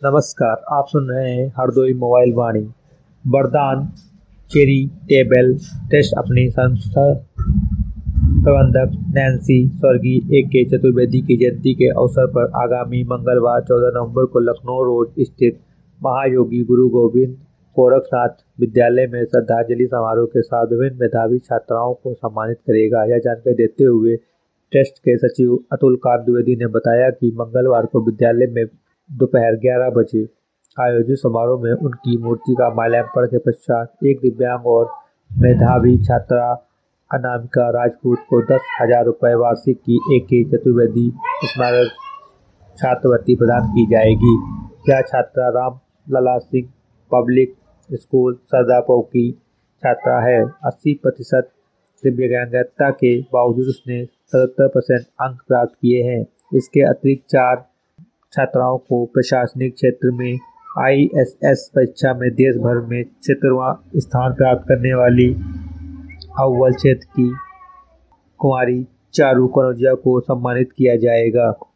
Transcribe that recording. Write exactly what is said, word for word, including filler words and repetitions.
नमस्कार, आप सुन रहे हैं हरदोई मोबाइल वाणी। वरदान चैरिटेबल ट्रस्ट अपनी संस्था प्रबंधक नैन्सी स्वर्गीय ए के चतुर्वेदी की जयंती के अवसर पर आगामी मंगलवार चौदह नवंबर को लखनऊ रोड स्थित महायोगी गुरु गोविंद गोरखनाथ विद्यालय में श्रद्धांजलि समारोह के साथ विभिन्न मेधावी छात्राओं को सम्मानित करेगा। यह जानकारी देते हुए ट्रस्ट के सचिव अतुल कांत द्विवेदी ने बताया कि मंगलवार को विद्यालय में दोपहर ग्यारह बजे आयोजित समारोह में उनकी मूर्ति का माल्यार्पण के पश्चात एक दिव्यांग और मेधावी छात्रा अनामिका राजपूत को दस हजार रुपये वार्षिक की ए के चतुर्वेदी स्मारक छात्रवृत्ति प्रदान की जाएगी। यह छात्रा राम लला सिंह पब्लिक स्कूल सरदापुर की छात्रा है। अस्सी प्रतिशत दिव्यांगता के बावजूद उसने सत्तर परसेंट अंक प्राप्त किए हैं। इसके अतिरिक्त चार छात्राओं को प्रशासनिक क्षेत्र में आई एस एस परीक्षा में देश भर में छिहत्तरवां स्थान प्राप्त करने वाली अव्वल क्षेत्र की कुमारी चारू कनौजिया को सम्मानित किया जाएगा।